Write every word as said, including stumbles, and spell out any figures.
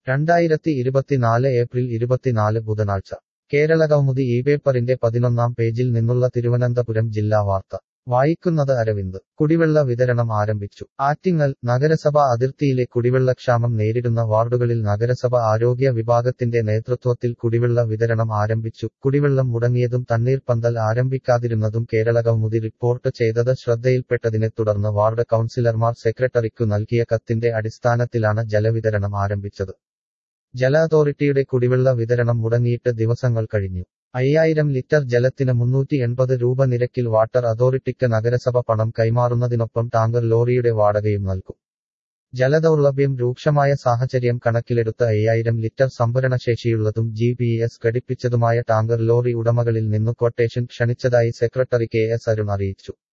രണ്ടായിരത്തി ഇരുപത്തിനാല് ഏപ്രിൽ ഇരുപത്തിനാല് ബുധനാഴ്ച കേരളകൗമുദി ഈ പേപ്പറിന്റെ പതിനൊന്നാം പേജിൽ നിന്നുള്ള തിരുവനന്തപുരം ജില്ലാ വാർത്ത വായിക്കുന്നത് അരവിന്ദ് കുടിവെള്ള വിതരണം ആരംഭിച്ചു ആറ്റിങ്ങൽ നഗരസഭ അതിർത്തിയിലെ കുടിവെള്ളക്ഷാമം നേരിടുന്ന വാർഡുകളിൽ നഗരസഭ ആരോഗ്യ വിഭാഗത്തിന്റെ നേതൃത്വത്തിൽ കുടിവെള്ള വിതരണം ആരംഭിച്ചു കുടിവെള്ളം മുടങ്ങിയതും തണ്ണീർപ്പന്തൽ ആരംഭിക്കാതിരുന്നതും കേരളകൗമുദി റിപ്പോർട്ട് ചെയ്തത് ശ്രദ്ധയിൽപ്പെട്ടതിനെ തുടർന്ന് വാർഡ് കൗൺസിലർമാർ സെക്രട്ടറിക്കു നൽകിയ കത്തിന്റെ അടിസ്ഥാനത്തിലാണ് ജലവിതരണം ആരംഭിച്ചത് ജല അതോറിറ്റിയുടെ കുടിവെള്ള വിതരണം മുടങ്ങിയിട്ട് ദിവസങ്ങൾ കഴിഞ്ഞു അയ്യായിരം ലിറ്റർ ജലത്തിന് മുന്നൂറ്റി എൺപത് രൂപ നിരക്കിൽ വാട്ടർ അതോറിറ്റിക്ക് നഗരസഭ പണം കൈമാറുന്നതിനൊപ്പം ടാങ്കർ ലോറിയുടെ വാടകയും നൽകും ജലദൗർലഭ്യം രൂക്ഷമായ സാഹചര്യം കണക്കിലെടുത്ത് അയ്യായിരം ലിറ്റർ സംഭരണശേഷിയുള്ളതും ജി പി എസ് ഘടിപ്പിച്ചതുമായ ടാങ്കർ ലോറി ഉടമകളിൽ നിന്നു ക്വട്ടേഷൻ ക്ഷണിച്ചതായി സെക്രട്ടറി കെ എസ് അരുൺ അറിയിച്ചു